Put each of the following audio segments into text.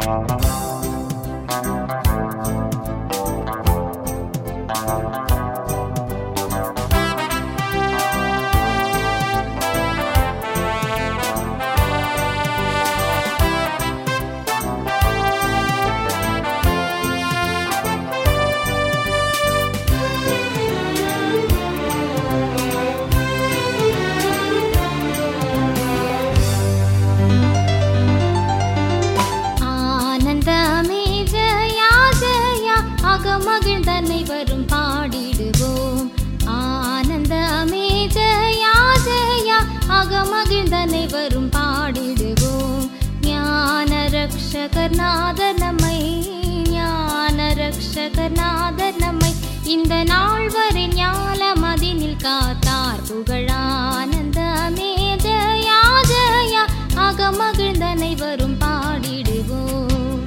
அனைவரும் பாடிடுவோம். ஆனந்தமே ஜெயா ஜெயா அகமகிழ்ந்த அனைவரும் பாடிடுவோம். ஞான ரக்ஷகர் நாதர் நம்மை, ஞான ரக்ஷகர் நாதர் நம்மை இந்த நாள் வரை ஞாலமதினில் காத்தார். புகழானந்தமே ஜெயா ஜெயா அகமகிழ்ந்த அனைவரும் பாடிடுவோம்.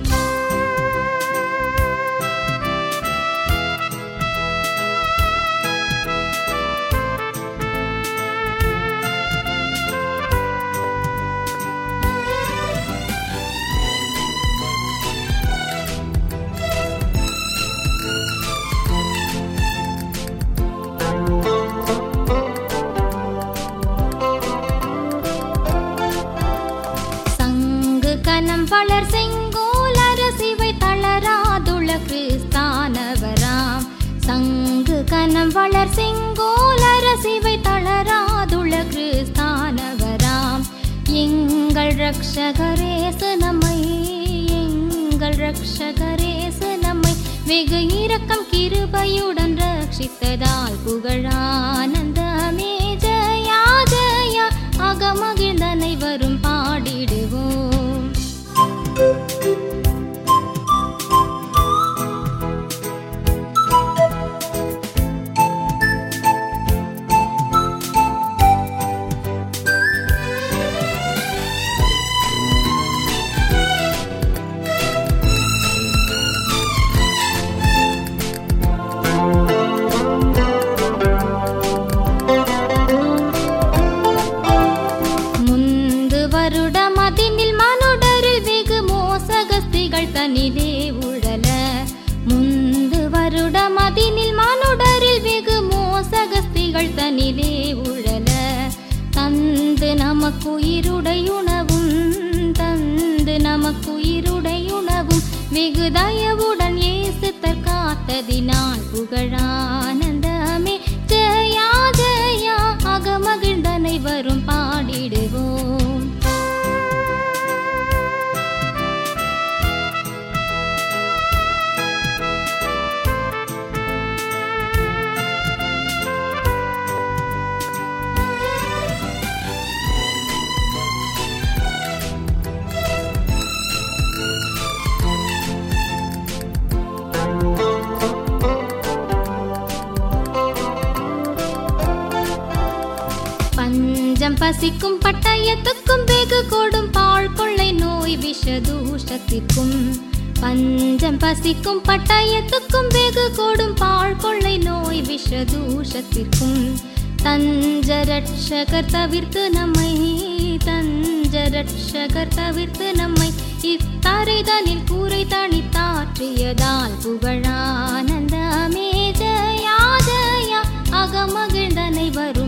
கனம் வளர் செங்கோல் அரசிவை தளராதுள்ள கிறிஸ்தானவராம். சங்கு கனம் வளர் செங்கோல் அரசிவை தளராதுள்ள கிறிஸ்தானவராம். எங்கள் ரக்ஷகரேசு நம்மை, எங்கள் ரக்ஷகரேசு நம்மை வெகு இரக்கம் கிருபையுடன் ரட்சித்ததால். புகழானந்தமே ஜெயா ஜெயா அகமகிழ்ந்த அனைவரும் பாடிடுவோம். வருடமதினில் மனுடரில் வெகு மோசகஸ்திகள் தனிலே உழல. முந்து வருடமதினில் மனுடரில் வெகு மோசகஸ்திகள் தனிலே உழல. தந்து நமக்குயிருடையுணவும், தந்து நமக்குயிருடையுணவும் வெகு தயவுடன் இயேசு தற்காத்ததினால். புகழானந்தமே ஜெயா ஜெயா அகமகிழ்ந்த அனைவரும் பாடிடுவோம். பஞ்சம் பசிக்கும் பட்டயத்துக்கும் வெகு கொடும் பாழ் கொள்ளை நோய் விஷதூஷத்திற்கும். பஞ்சம் பசிக்கும் பட்டயத்துக்கும் வெகு கொடும் பாழ் கொள்ளை நோய் விஷதூஷத்திற்கும். தஞ்ச ரட்சகர் தவிர்த்து நம்மை, தஞ்ச ரட்சகர் தவிர்த்து நம்மை இத்தரைதனில் கூரை தனித்தாற்றியதால். புகழானந்தமே ஜெயா ஜெயா அகமகிழ்ந்த அனைவரும்